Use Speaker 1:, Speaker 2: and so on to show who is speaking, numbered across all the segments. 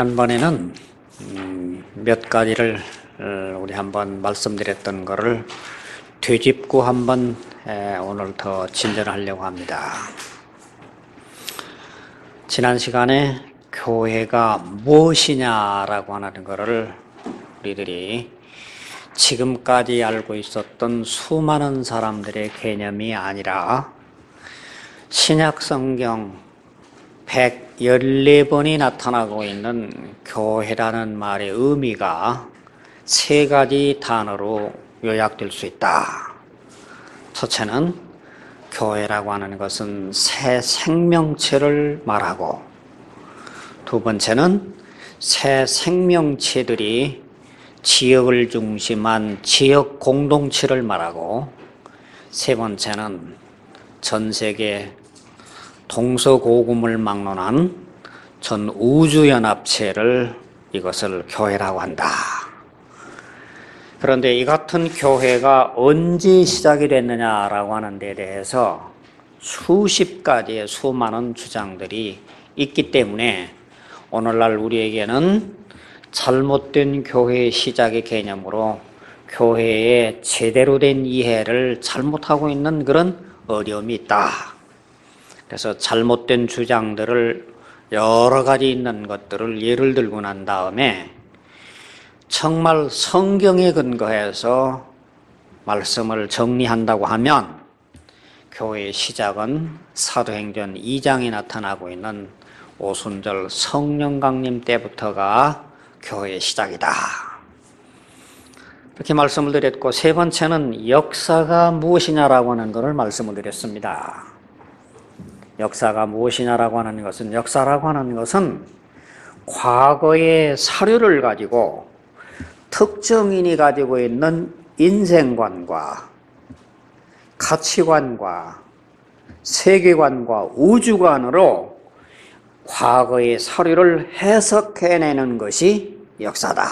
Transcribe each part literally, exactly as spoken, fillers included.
Speaker 1: 지난번에는 음, 몇 가지를 우리 한번 말씀드렸던 거를 되짚고 한번 오늘 더 진전하려고 합니다. 지난 시간에 교회가 무엇이냐라고 하는 것을 우리들이 지금까지 알고 있었던 수많은 사람들의 개념이 아니라 신약 성경 백십사 번이 나타나고 있는 교회라는 말의 의미가 세 가지 단어로 요약될 수 있다. 첫째는 교회라고 하는 것은 새 생명체를 말하고, 두 번째는 새 생명체들이 지역을 중심한 지역 공동체를 말하고, 세 번째는 전 세계 동서고금을 막론한 전 우주연합체를 이것을 교회라고 한다. 그런데 이 같은 교회가 언제 시작이 됐느냐라고 하는 데 대해서 수십 가지의 수많은 주장들이 있기 때문에 오늘날 우리에게는 잘못된 교회의 시작의 개념으로 교회의 제대로 된 이해를 잘못하고 있는 그런 어려움이 있다. 그래서 잘못된 주장들을 여러 가지 있는 것들을 예를 들고 난 다음에 정말 성경에 근거해서 말씀을 정리한다고 하면 교회의 시작은 사도행전 이 장에 나타나고 있는 오순절 성령 강림 때부터가 교회의 시작이다. 이렇게 말씀을 드렸고, 세 번째는 역사가 무엇이냐라고 하는 것을 말씀을 드렸습니다. 역사가 무엇이냐라고 하는 것은, 역사라고 하는 것은 과거의 사료를 가지고 특정인이 가지고 있는 인생관과 가치관과 세계관과 우주관으로 과거의 사료를 해석해내는 것이 역사다.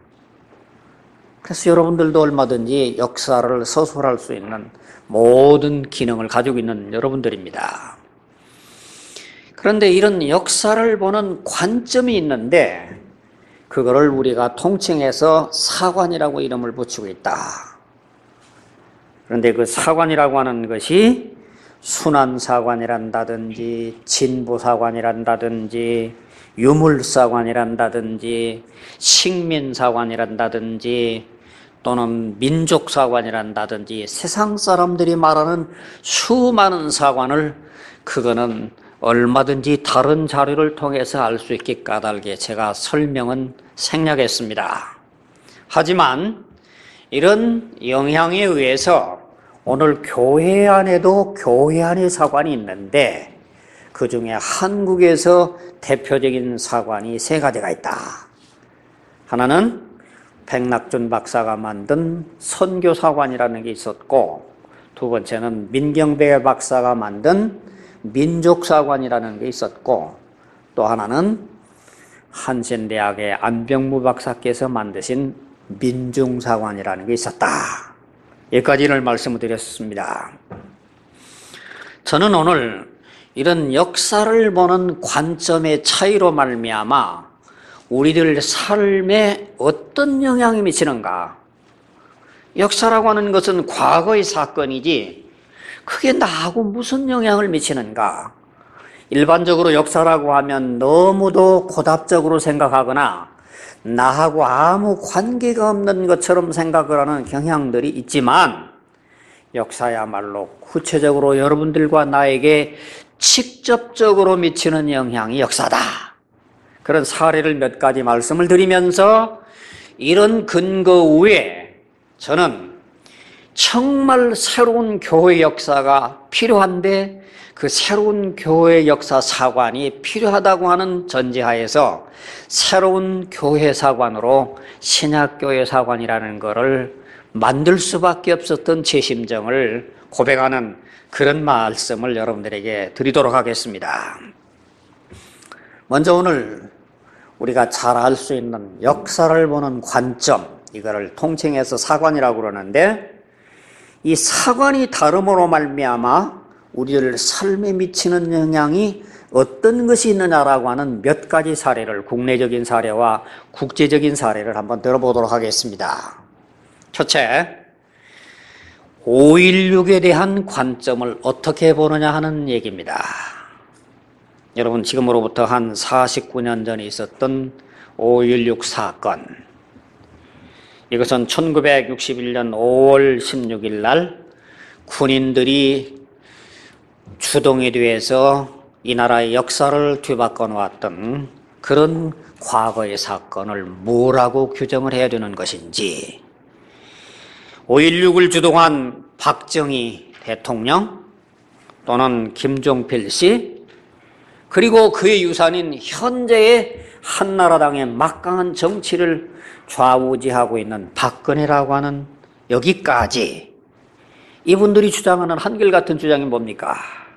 Speaker 1: 그래서 여러분들도 얼마든지 역사를 서술할 수 있는 모든 기능을 가지고 있는 여러분들입니다. 그런데 이런 역사를 보는 관점이 있는데 그거를 우리가 통칭해서 사관이라고 이름을 붙이고 있다. 그런데 그 사관이라고 하는 것이 순환사관이란다든지 진보사관이란다든지 유물사관이란다든지 식민사관이란다든지 또는 민족사관이란다든지 세상 사람들이 말하는 수많은 사관을, 그거는 얼마든지 다른 자료를 통해서 알 수 있게 까닭에 제가 설명은 생략했습니다. 하지만 이런 영향에 의해서 오늘 교회 안에도 교회 안의 사관이 있는데 그 중에 한국에서 대표적인 사관이 세 가지가 있다. 하나는 백낙준 박사가 만든 선교사관이라는 게 있었고, 두 번째는 민경배 박사가 만든 민족사관이라는 게 있었고, 또 하나는 한신대학의 안병무 박사께서 만드신 민중사관이라는 게 있었다. 여기까지를 말씀을 드렸습니다. 저는 오늘 이런 역사를 보는 관점의 차이로 말미암아 우리들 삶에 어떤 영향이 미치는가, 역사라고 하는 것은 과거의 사건이지 그게 나하고 무슨 영향을 미치는가. 일반적으로 역사라고 하면 너무도 고답적으로 생각하거나 나하고 아무 관계가 없는 것처럼 생각을 하는 경향들이 있지만, 역사야말로 구체적으로 여러분들과 나에게 직접적으로 미치는 영향이 역사다. 그런 사례를 몇 가지 말씀을 드리면서 이런 근거 위에 저는 정말 새로운 교회 역사가 필요한데 그 새로운 교회 역사 사관이 필요하다고 하는 전제하에서 새로운 교회 사관으로 신약교회 사관이라는 것을 만들 수밖에 없었던 제 심정을 고백하는 그런 말씀을 여러분들에게 드리도록 하겠습니다. 먼저 오늘 우리가 잘 알 수 있는 역사를 보는 관점, 이거를 통칭해서 사관이라고 그러는데, 이 사관이 다름으로 말미암아 우리들 삶에 미치는 영향이 어떤 것이 있느냐라고 하는 몇 가지 사례를, 국내적인 사례와 국제적인 사례를 한번 들어보도록 하겠습니다. 첫째, 오일육에 대한 관점을 어떻게 보느냐 하는 얘기입니다. 여러분, 지금으로부터 한 사십구 년 전에 있었던 오일육 사건, 이것은 천구백육십일 년 오월 십육일 날 군인들이 주동이 돼서 이 나라의 역사를 뒤바꿔 놓았던 그런 과거의 사건을 뭐라고 규정을 해야 되는 것인지, 오일육을 주동한 박정희 대통령 또는 김종필 씨, 그리고 그의 유산인 현재의 한나라당의 막강한 정치를 좌우지하고 있는 박근혜라고 하는, 여기까지 이분들이 주장하는 한결같은 주장이 뭡니까?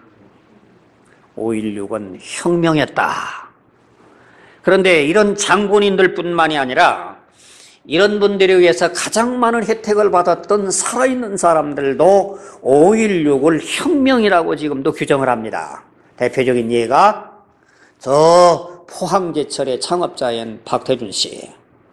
Speaker 1: 오일육은 혁명했다. 그런데 이런 장군인들 뿐만이 아니라 이런 분들에 의해서 가장 많은 혜택을 받았던 살아있는 사람들도 오일육을 혁명이라고 지금도 규정을 합니다. 대표적인 예가 저 포항제철의 창업자인 박태준 씨,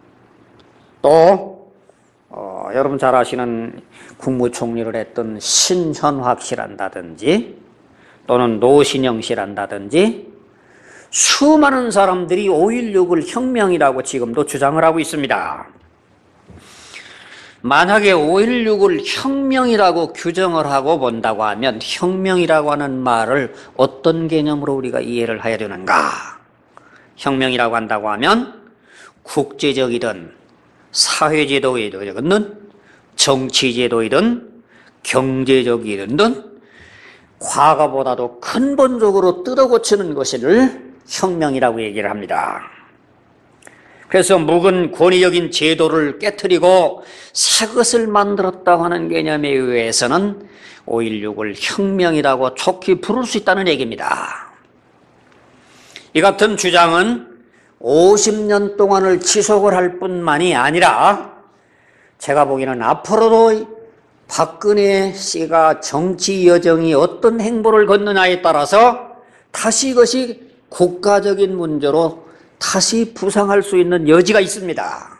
Speaker 1: 또 어, 여러분 잘 아시는 국무총리를 했던 신현확 씨란다든지 또는 노신영 씨란다든지 수많은 사람들이 오일육을 혁명이라고 지금도 주장을 하고 있습니다. 만약에 오일육을 혁명이라고 규정을 하고 본다고 하면 혁명이라고 하는 말을 어떤 개념으로 우리가 이해를 해야 되는가? 혁명이라고 한다고 하면 국제적이든 사회제도이든 정치제도이든 경제적이든 과거보다도 근본적으로 뜯어고치는 것을 혁명이라고 얘기를 합니다. 그래서 묵은 권위적인 제도를 깨트리고 새 것을 만들었다고 하는 개념에 의해서는 오일육을 혁명이라고 좋게 부를 수 있다는 얘기입니다. 이 같은 주장은 오십 년 동안을 지속을 할 뿐만이 아니라 제가 보기에는 앞으로도 박근혜 씨가 정치 여정이 어떤 행보를 걷느냐에 따라서 다시 이것이 국가적인 문제로 다시 부상할 수 있는 여지가 있습니다.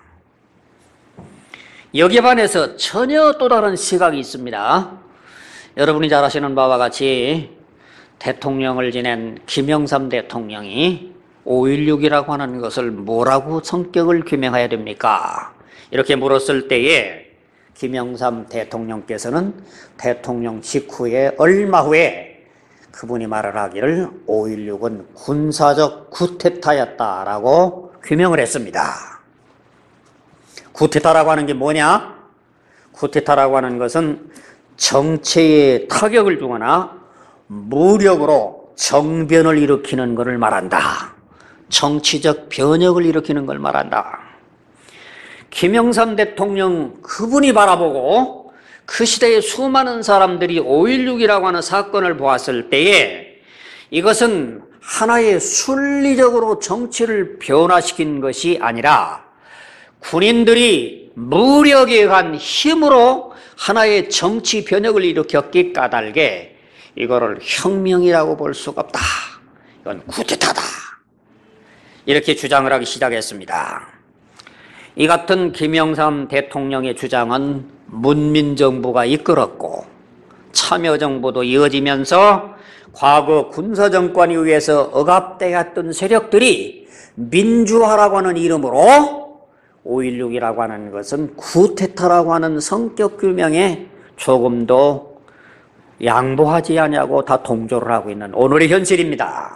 Speaker 1: 여기에 반해서 전혀 또 다른 시각이 있습니다. 여러분이 잘 아시는 바와 같이 대통령을 지낸 김영삼 대통령이 오일육이라고 하는 것을 뭐라고 성격을 규명해야 됩니까? 이렇게 물었을 때에 김영삼 대통령께서는 대통령 직후에 얼마 후에 그분이 말을 하기를 오일육은 군사적 쿠데타였다라고 규명을 했습니다. 쿠데타라고 하는 게 뭐냐? 쿠데타라고 하는 것은 정체에 타격을 주거나 무력으로 정변을 일으키는 것을 말한다. 정치적 변혁을 일으키는 걸 말한다. 김영삼 대통령 그분이 바라보고 그 시대의 수많은 사람들이 오일육이라고 하는 사건을 보았을 때에 이것은 하나의 순리적으로 정치를 변화시킨 것이 아니라 군인들이 무력에 의한 힘으로 하나의 정치 변혁을 일으켰기 까닭에 이거를 혁명이라고 볼 수가 없다. 이건 쿠데타다. 이렇게 주장을 하기 시작했습니다. 이 같은 김영삼 대통령의 주장은 문민정부가 이끌었고 참여정부도 이어지면서 과거 군사정권에 의해서 억압되었던 세력들이 민주화라고 하는 이름으로 오일육이라고 하는 것은 쿠데타라고 하는 성격 규명에 조금도 양보하지 않냐고 다 동조를 하고 있는 오늘의 현실입니다.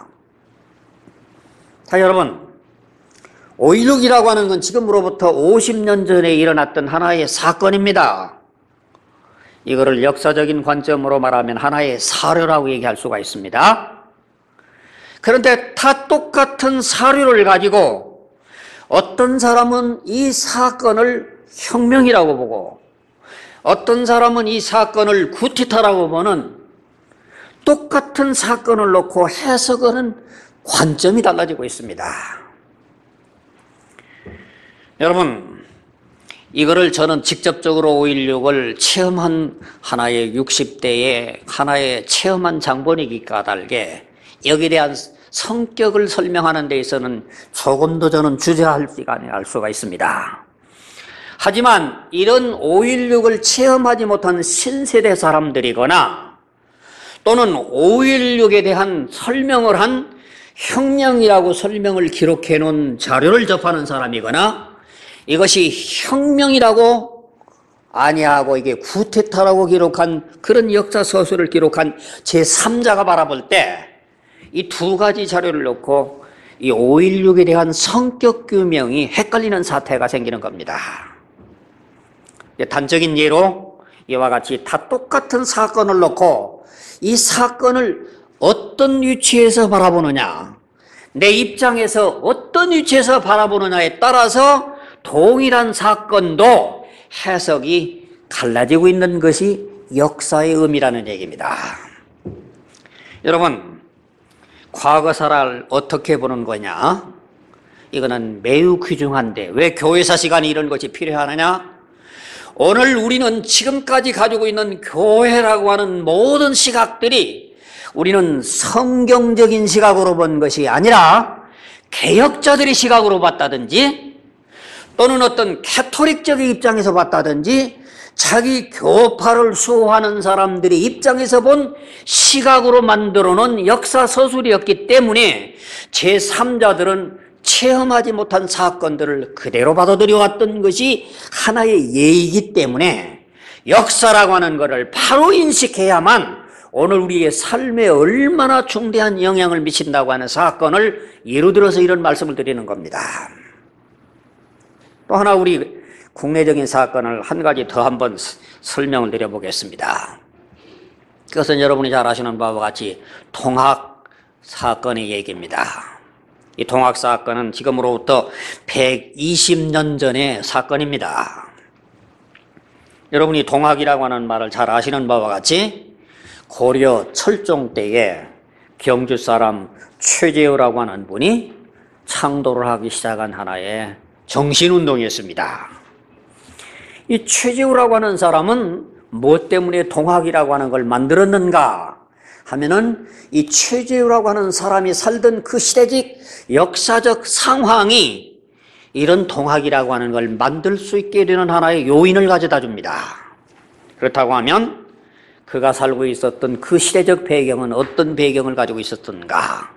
Speaker 1: 자, 여러분, 오일육이라고 하는 건 지금으로부터 오십 년 전에 일어났던 하나의 사건입니다. 이거를 역사적인 관점으로 말하면 하나의 사료라고 얘기할 수가 있습니다. 그런데 다 똑같은 사료를 가지고 어떤 사람은 이 사건을 혁명이라고 보고 어떤 사람은 이 사건을 쿠데타라고 보는 똑같은 사건을 놓고 해석하는 관점이 달라지고 있습니다. 여러분, 이거를 저는 직접적으로 오일육을 체험한 하나의 육십 대의 하나의 체험한 장본이기 까닭에 여기에 대한 성격을 설명하는 데 있어서는 조금도 저는 주저할 시간이 알 수가 있습니다. 하지만 이런 오일육을 체험하지 못한 신세대 사람들이거나 또는 오일육에 대한 설명을 한 혁명이라고 설명을 기록해 놓은 자료를 접하는 사람이거나 이것이 혁명이라고 아니하고 이게 구테타라고 기록한 그런 역사 서술을 기록한 제삼자가 바라볼 때 이 두 가지 자료를 놓고 이 오일육에 대한 성격 규명이 헷갈리는 사태가 생기는 겁니다. 단적인 예로 이와 같이 다 똑같은 사건을 놓고 이 사건을 어떤 위치에서 바라보느냐, 내 입장에서 어떤 위치에서 바라보느냐에 따라서 동일한 사건도 해석이 갈라지고 있는 것이 역사의 의미라는 얘기입니다. 여러분, 과거사를 어떻게 보는 거냐? 이거는 매우 귀중한데 왜 교회사 시간이 이런 것이 필요하느냐? 오늘 우리는 지금까지 가지고 있는 교회라고 하는 모든 시각들이 우리는 성경적인 시각으로 본 것이 아니라 개혁자들의 시각으로 봤다든지 또는 어떤 캐토릭적인 입장에서 봤다든지 자기 교파를 수호하는 사람들의 입장에서 본 시각으로 만들어 놓은 역사 서술이었기 때문에 제삼자들은 체험하지 못한 사건들을 그대로 받아들여 왔던 것이 하나의 예이기 때문에 역사라고 하는 것을 바로 인식해야만 오늘 우리의 삶에 얼마나 중대한 영향을 미친다고 하는 사건을 예로 들어서 이런 말씀을 드리는 겁니다. 또 하나 우리 국내적인 사건을 한 가지 더 한번 설명을 드려보겠습니다. 그것은 여러분이 잘 아시는 바와 같이 통학 사건의 얘기입니다. 이 통학 사건은 지금으로부터 백이십 년 전의 사건입니다. 여러분이 통학이라고 하는 말을 잘 아시는 바와 같이 고려 철종 때에 경주 사람 최재우라고 하는 분이 창도를 하기 시작한 하나의 정신운동이었습니다. 이 최재우라고 하는 사람은 무엇 때문에 동학이라고 하는 걸 만들었는가 하면은 이 최재우라고 하는 사람이 살던 그 시대적 역사적 상황이 이런 동학이라고 하는 걸 만들 수 있게 되는 하나의 요인을 가져다 줍니다. 그렇다고 하면 그가 살고 있었던 그 시대적 배경은 어떤 배경을 가지고 있었던가?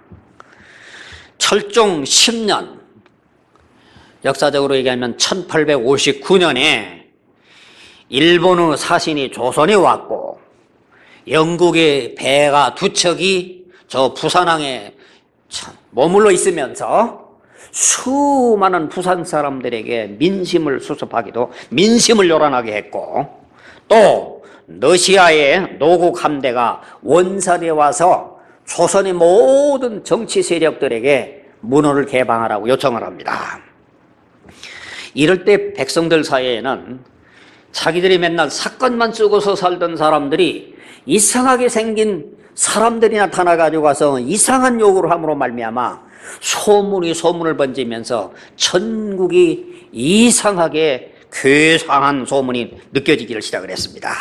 Speaker 1: 철종 십 년, 역사적으로 얘기하면 천팔백오십구 년에 일본의 사신이 조선에 왔고 영국의 배가 두 척이 저 부산항에 머물러 있으면서 수많은 부산 사람들에게 민심을 수습하기도 민심을 요란하게 했고 또 러시아의 노국 함대가 원산에 와서 조선의 모든 정치 세력들에게 문호를 개방하라고 요청을 합니다. 이럴 때 백성들 사이에는 자기들이 맨날 사건만 쓰고서 살던 사람들이 이상하게 생긴 사람들이 나타나가지고 가서 이상한 요구를 함으로 말미암아 소문이 소문을 번지면서 전국이 이상하게 괴상한 소문이 느껴지기를 시작을 했습니다.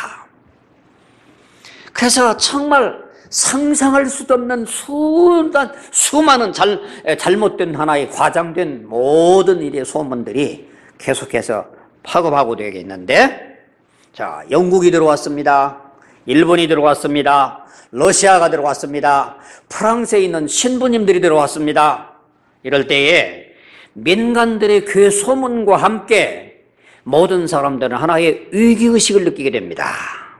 Speaker 1: 그래서 정말 상상할 수도 없는 수단, 수많은 잘, 잘못된 하나의 과장된 모든 일의 소문들이 계속해서 파급하고 되겠는데, 자, 영국이 들어왔습니다. 일본이 들어왔습니다. 러시아가 들어왔습니다. 프랑스에 있는 신부님들이 들어왔습니다. 이럴 때에 민간들의 그 소문과 함께 모든 사람들은 하나의 위기의식을 느끼게 됩니다.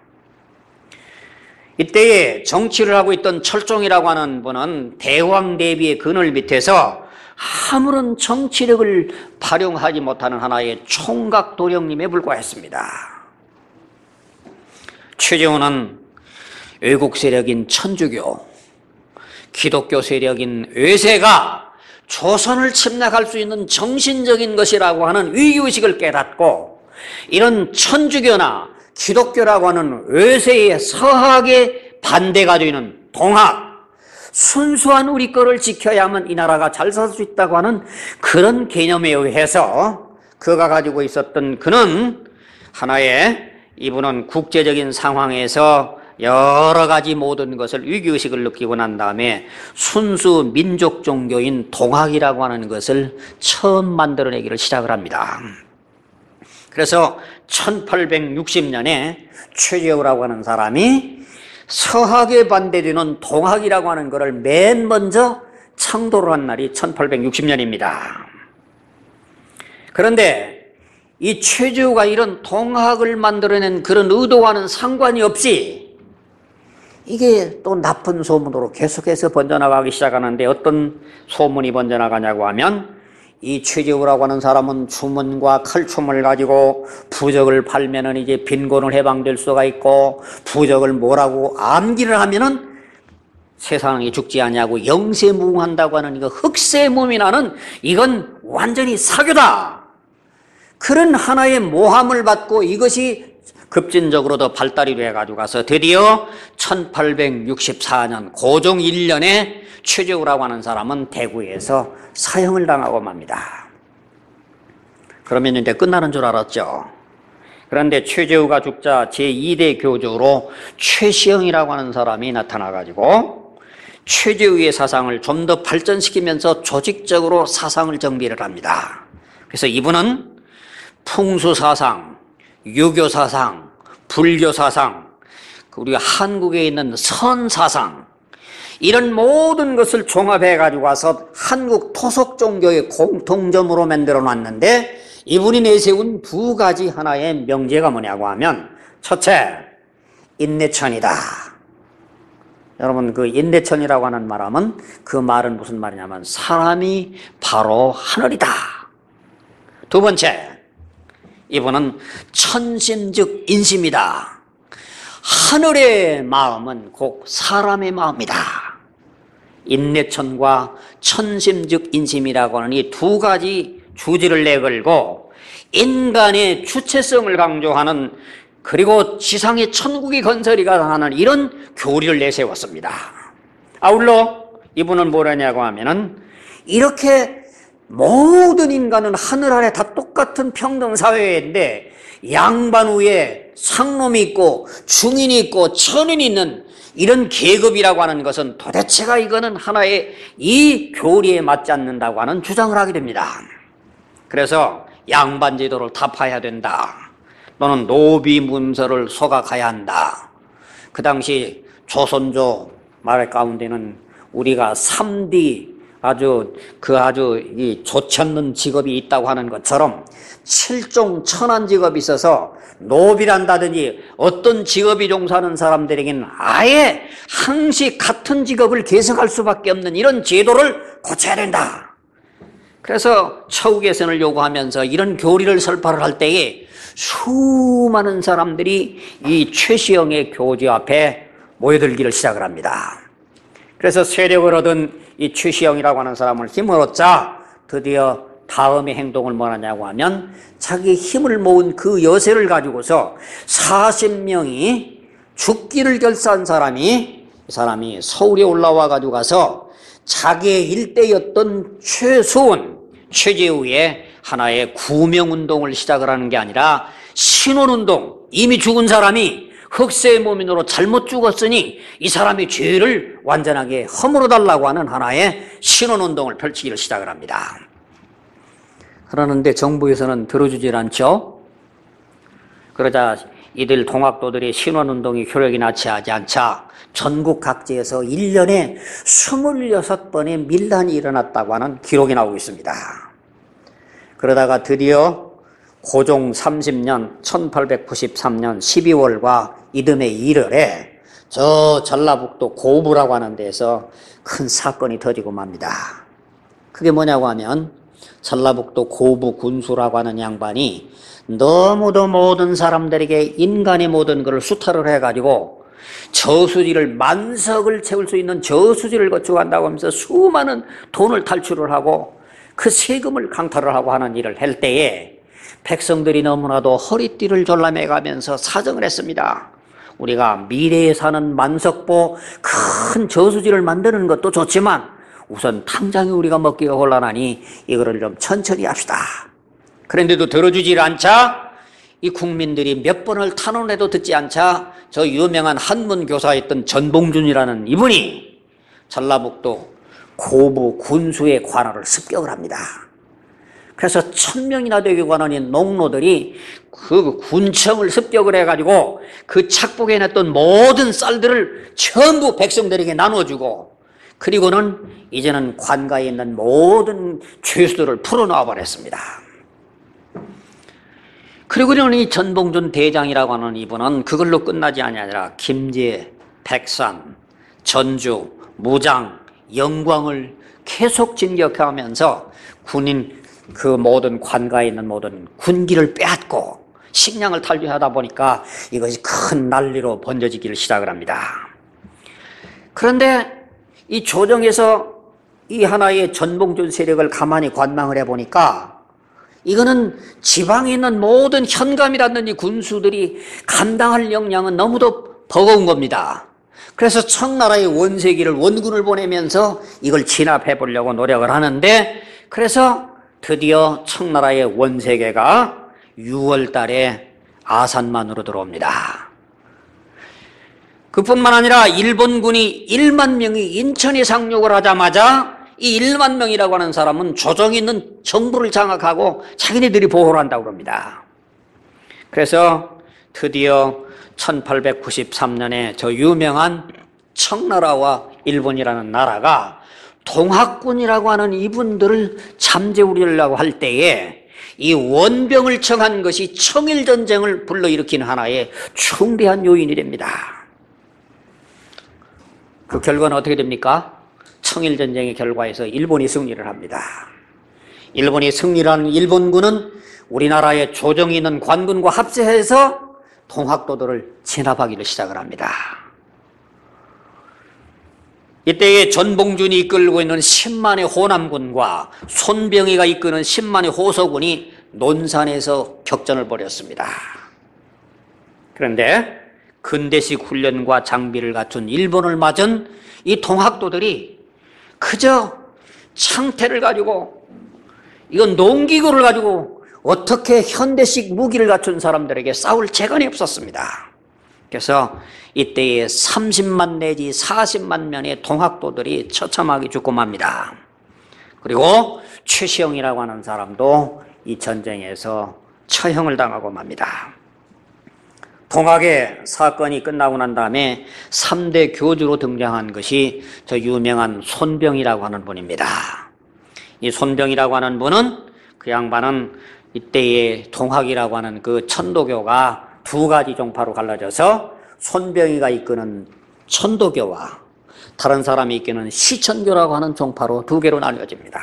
Speaker 1: 이때에 정치를 하고 있던 철종이라고 하는 분은 대왕 대비의 그늘 밑에서 아무런 정치력을 발용하지 못하는 하나의 총각 도령님에 불과했습니다. 최재우는 외국 세력인 천주교, 기독교 세력인 외세가 조선을 침략할 수 있는 정신적인 것이라고 하는 위기의식을 깨닫고 이런 천주교나 기독교라고 하는 외세의 서학에 반대가 되는 동학, 순수한 우리 거를 지켜야만 이 나라가 잘 살 수 있다고 하는 그런 개념에 의해서 그가 가지고 있었던 그는 하나의 이분은 국제적인 상황에서 여러 가지 모든 것을 위기의식을 느끼고 난 다음에 순수 민족 종교인 동학이라고 하는 것을 처음 만들어내기를 시작을 합니다. 그래서 천팔백육십 년에 최재우라고 하는 사람이 서학에 반대되는 동학이라고 하는 것을 맨 먼저 창도를 한 날이 천팔백육십 년입니다. 그런데 이 최재우가 이런 동학을 만들어낸 그런 의도와는 상관이 없이 이게 또 나쁜 소문으로 계속해서 번져나가기 시작하는데 어떤 소문이 번져나가냐고 하면 이 최재우라고 하는 사람은 주문과 칼춤을 가지고 부적을 팔면은 이제 빈곤을 해방될 수가 있고 부적을 뭐라고 암기를 하면은 세상이 죽지 않냐고 영세무궁한다고 하는 이거 흑세무민하는 이건 완전히 사교다. 그런 하나의 모함을 받고 이것이 급진적으로 더 발달이 돼가지고 가서 드디어 천팔백육십사 년 고종 일 년에 최재우라고 하는 사람은 대구에서 사형을 당하고 맙니다. 그러면 이제 끝나는 줄 알았죠. 그런데 최재우가 죽자 제이 대 교주로 최시영이라고 하는 사람이 나타나가지고 최재우의 사상을 좀 더 발전시키면서 조직적으로 사상을 정비를 합니다. 그래서 이분은 풍수사상, 유교사상, 불교사상, 우리 한국에 있는 선사상 이런 모든 것을 종합해 가지고 와서 한국 토속 종교의 공통점으로 만들어 놨는데 이분이 내세운 두 가지 하나의 명제가 뭐냐고 하면 첫째, 인내천이다. 여러분 그 인내천이라고 하는 말하면 그 말은 무슨 말이냐면 사람이 바로 하늘이다. 두 번째, 이분은 천심즉 인심이다. 하늘의 마음은 곧 사람의 마음이다. 인내천과 천심즉 인심이라고 하는 이 두 가지 주제를 내걸고 인간의 주체성을 강조하는 그리고 지상의 천국이 건설이가 하는 이런 교리를 내세웠습니다. 아울러 이분은 뭐라냐고 하면은 이렇게 모든 인간은 하늘 아래 다 똑같은 평등 사회인데 양반 위에 상놈이 있고 중인이 있고 천인이 있는 이런 계급이라고 하는 것은 도대체가 이거는 하나의 이 교리에 맞지 않는다고 하는 주장을 하게 됩니다. 그래서 양반 제도를 타파해야 된다. 또는 노비 문서를 소각해야 한다. 그 당시 조선조 말 가운데는 우리가 삼 디 아주 그 아주 이 좋지 않는 직업이 있다고 하는 것처럼 칠종 천한 직업이 있어서 노비란다든지 어떤 직업이 종사하는 사람들에게는 아예 항시 같은 직업을 계속할 수밖에 없는 이런 제도를 고쳐야 된다. 그래서 처우개선을 요구하면서 이런 교리를 설파를 할 때에 수많은 사람들이 이 최시영의 교주 앞에 모여들기를 시작을 합니다. 그래서 세력을 얻은 이 최시영이라고 하는 사람을 힘을 얻자 드디어 다음의 행동을 뭐하냐고 하면 자기 힘을 모은 그 여세를 가지고서 사십 명이 죽기를 결사한 사람이 이 사람이 서울에 올라와 가지고 가서 자기의 일대였던 최수원, 최재우의 하나의 구명운동을 시작을 하는 게 아니라 신원운동, 이미 죽은 사람이 흑세무민으로 잘못 죽었으니 이 사람이 죄를 완전하게 허물어 달라고 하는 하나의 신원운동을 펼치기를 시작을 합니다. 그러는데 정부에서는 들어주질 않죠. 그러자 이들 동학도들의 신원운동이 효력이 나치하지 않자 전국 각지에서 일 년에 스물여섯 번의 밀란이 일어났다고 하는 기록이 나오고 있습니다. 그러다가 드디어 고종 삼십 년 천팔백구십삼 년 십이월과 이듬해 일월에 저 전라북도 고부라고 하는 데서 큰 사건이 터지고 맙니다. 그게 뭐냐고 하면 전라북도 고부 군수라고 하는 양반이 너무도 모든 사람들에게 인간의 모든 것을 수탈을 해가지고 저수지를 만석을 채울 수 있는 저수지를 거쳐간다고 하면서 수많은 돈을 탈출을 하고 그 세금을 강탈을 하고 하는 일을 할 때에 백성들이 너무나도 허리띠를 졸라매가면서 사정을 했습니다. 우리가 미래에 사는 만석보 큰 저수지를 만드는 것도 좋지만 우선 당장에 우리가 먹기가 곤란하니 이거를 좀 천천히 합시다. 그런데도 들어주질 않자 이 국민들이 몇 번을 탄원해도 듣지 않자 저 유명한 한문 교사였던 전봉준이라는 이분이 전라북도 고부 군수의 관할을 습격을 합니다. 그래서 천 명이나 되게 관원인 농노들이 그 군청을 습격을 해가지고 그 착복해 놨던 모든 쌀들을 전부 백성들에게 나눠주고, 그리고는 이제는 관가에 있는 모든 죄수들을 풀어놓아 버렸습니다. 그리고는 이 전봉준 대장이라고 하는 이분은 그걸로 끝나지 아니라 김제, 백산, 전주, 무장, 영광을 계속 진격하면서 군인 그 모든 관가에 있는 모든 군기를 빼앗고 식량을 탈취하다 보니까 이것이 큰 난리로 번져지기를 시작을 합니다. 그런데 이 조정에서 이 하나의 전봉준 세력을 가만히 관망을 해보니까 이거는 지방에 있는 모든 현감이라든지 군수들이 감당할 역량은 너무도 버거운 겁니다. 그래서 청나라의 원세기를 원군을 보내면서 이걸 진압해 보려고 노력을 하는데, 그래서 드디어 청나라의 원세계가 유월 달에 아산만으로 들어옵니다. 그뿐만 아니라 일본군이 일만 명이 인천에 상륙을 하자마자 이 일만 명이라고 하는 사람은 조정에 있는 정부를 장악하고 자기네들이 보호를 한다고 합니다. 그래서 드디어 천팔백구십삼 년에 저 유명한 청나라와 일본이라는 나라가 동학군이라고 하는 이분들을 잠재우려고 할 때에 이 원병을 청한 것이 청일전쟁을 불러일으킨 하나의 중대한 요인이 됩니다. 그 결과는 어떻게 됩니까? 청일전쟁의 결과에서 일본이 승리를 합니다. 일본이 승리한 일본군은 우리나라의 조정이 있는 관군과 합세해서 동학도들을 진압하기를 시작을 합니다. 이때에 전봉준이 이끌고 있는 십만의 호남군과 손병희가 이끄는 십만의 호서군이 논산에서 격전을 벌였습니다. 그런데 근대식 훈련과 장비를 갖춘 일본을 맞은 이 동학도들이 그저 창태를 가지고, 이건 농기구를 가지고 어떻게 현대식 무기를 갖춘 사람들에게 싸울 재간이 없었습니다. 그래서 이때에 삼십만 내지 사십만 명의 동학도들이 처참하게 죽고 맙니다. 그리고 최시영이라고 하는 사람도 이 전쟁에서 처형을 당하고 맙니다. 동학의 사건이 끝나고 난 다음에 삼 대 교주로 등장한 것이 저 유명한 손병이라고 하는 분입니다. 이 손병이라고 하는 분은, 그 양반은 이때의 동학이라고 하는 그 천도교가 두 가지 종파로 갈라져서 손병이가 이끄는 천도교와 다른 사람이 이끄는 시천교라고 하는 종파로 두 개로 나뉘어집니다.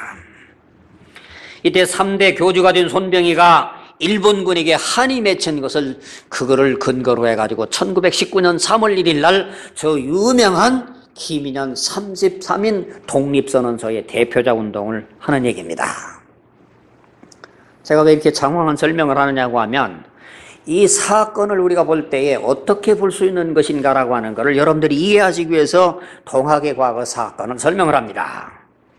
Speaker 1: 이때 삼 대 교주가 된 손병이가 일본군에게 한이 맺힌 것을, 그거를 근거로 해가지고 천구백십구 년 삼월 일일 날 저 유명한 기민현 삼십삼 인 독립선언서의 대표자 운동을 하는 얘기입니다. 제가 왜 이렇게 장황한 설명을 하느냐고 하면, 이 사건을 우리가 볼 때에 어떻게 볼 수 있는 것인가라고 하는 것을 여러분들이 이해하시기 위해서 동학의 과거 사건을 설명을 합니다.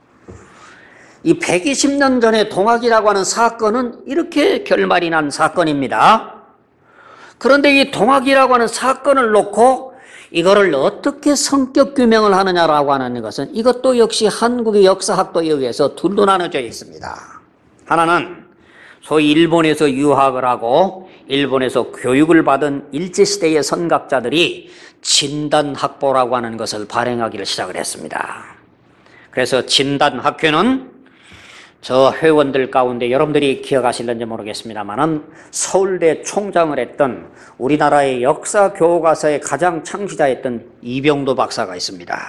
Speaker 1: 이 백이십 년 전에 동학이라고 하는 사건은 이렇게 결말이 난 사건입니다. 그런데 이 동학이라고 하는 사건을 놓고 이거를 어떻게 성격 규명을 하느냐라고 하는 것은, 이것도 역시 한국의 역사학도에 의해서 둘로 나눠져 있습니다. 하나는 소위 일본에서 유학을 하고 일본에서 교육을 받은 일제시대의 선각자들이 진단학보라고 하는 것을 발행하기를 시작을 했습니다. 그래서 진단학회는 저 회원들 가운데 여러분들이 기억하실는지 모르겠습니다만은 서울대 총장을 했던 우리나라의 역사 교과서의 가장 창시자였던 이병도 박사가 있습니다.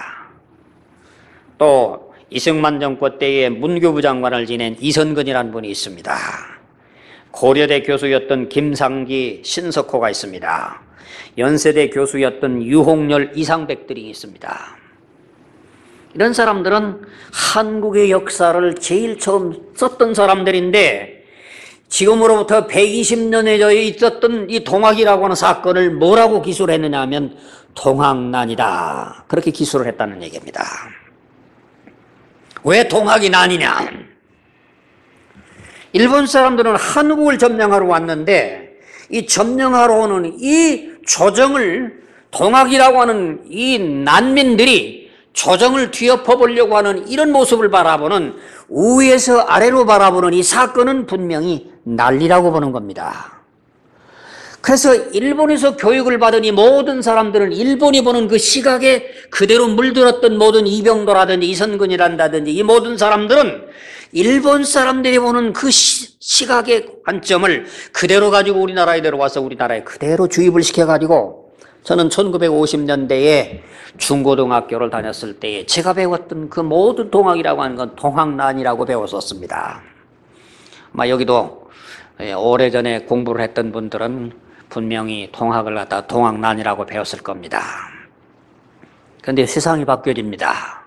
Speaker 1: 또 이승만 정권 때에 문교부 장관을 지낸 이선근이라는 분이 있습니다. 고려대 교수였던 김상기, 신석호가 있습니다. 연세대 교수였던 유홍열, 이상백 등이 있습니다. 이런 사람들은 한국의 역사를 제일 처음 썼던 사람들인데, 지금으로부터 백이십 년에 있었던 이 동학이라고 하는 사건을 뭐라고 기술을 했느냐 하면 동학난이다, 그렇게 기술을 했다는 얘기입니다. 왜 동학이 난이냐? 일본 사람들은 한국을 점령하러 왔는데, 이 점령하러 오는 이 조정을 동학이라고 하는 이 난민들이 조정을 뒤엎어 보려고 하는 이런 모습을 바라보는, 위에서 아래로 바라보는 이 사건은 분명히 난리라고 보는 겁니다. 그래서 일본에서 교육을 받은 이 모든 사람들은 일본이 보는 그 시각에 그대로 물들었던 모든 이병도라든지 이선근이란다든지 이 모든 사람들은 일본 사람들이 보는 그 시, 시각의 관점을 그대로 가지고 우리나라에 들어와서 우리나라에 그대로 주입을 시켜가지고, 저는 천구백오십 년대에 중고등학교를 다녔을 때에 제가 배웠던 그 모든 동학이라고 하는 건 동학난이라고 배웠었습니다. 아마 여기도 오래전에 공부를 했던 분들은 분명히 동학을 갖다 동학난이라고 배웠을 겁니다. 그런데 세상이 바뀌어집니다.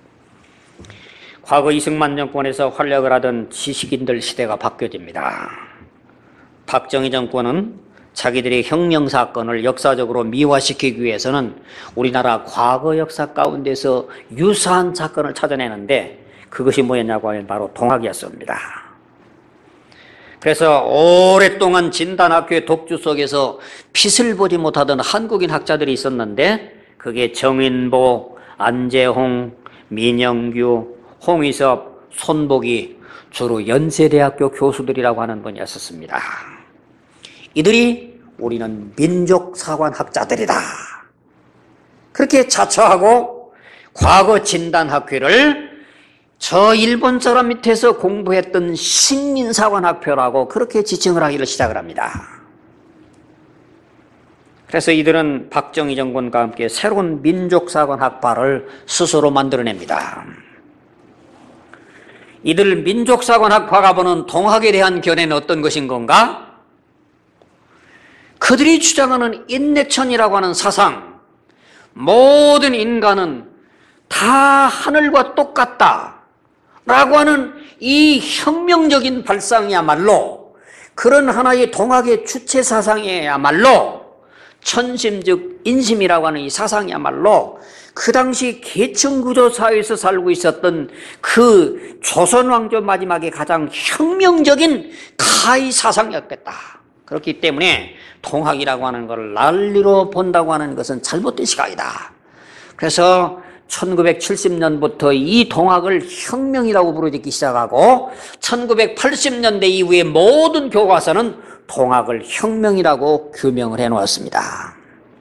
Speaker 1: 과거 이승만 정권에서 활약을 하던 지식인들 시대가 바뀌어집니다. 박정희 정권은 자기들의 혁명사건을 역사적으로 미화시키기 위해서는 우리나라 과거 역사 가운데서 유사한 사건을 찾아내는데, 그것이 뭐였냐고 하면 바로 동학이었습니다. 그래서 오랫동안 진단학교의 독주 속에서 빛을 보지 못하던 한국인 학자들이 있었는데, 그게 정인보, 안재홍, 민영규, 홍의섭, 손복이 주로 연세대학교 교수들이라고 하는 분이었습니다. 이들이 우리는 민족사관학자들이다, 그렇게 자처하고 과거 진단학회를 저 일본 사람 밑에서 공부했던 식민사관학표라고 그렇게 지칭을 하기를 시작을 합니다. 그래서 이들은 박정희 정권과 함께 새로운 민족사관학파를 스스로 만들어냅니다. 이들 민족사관학파가 보는 동학에 대한 견해는 어떤 것인 건가? 그들이 주장하는 인내천이라고 하는 사상, 모든 인간은 다 하늘과 똑같다 라고 하는 이 혁명적인 발상이야말로, 그런 하나의 동학의 주체 사상이야말로, 천심즉 인심이라고 하는 이 사상이야말로 그 당시 계층구조 사회에서 살고 있었던 그 조선 왕조 마지막에 가장 혁명적인 가히 사상이었겠다. 그렇기 때문에 동학이라고 하는 것을 난리로 본다고 하는 것은 잘못된 시각이다. 그래서 천구백칠십 년부터 이 동학을 혁명이라고 부르기 시작하고, 천구백팔십 년대 이후에 모든 교과서는 동학을 혁명이라고 규명을 해놓았습니다.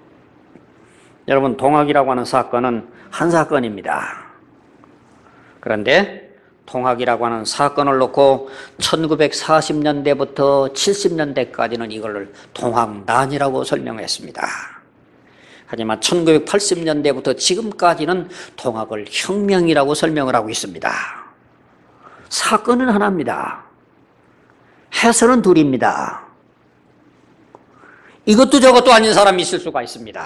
Speaker 1: 여러분, 동학이라고 하는 사건은 한 사건입니다. 그런데 동학이라고 하는 사건을 놓고 천구백사십 년대부터 칠십 년대까지는 이걸 동학난이라고 설명했습니다. 하지만 천구백팔십 년대부터 지금까지는 동학을 혁명이라고 설명을 하고 있습니다. 사건은 하나입니다. 해설은 둘입니다. 이것도 저것도 아닌 사람이 있을 수가 있습니다.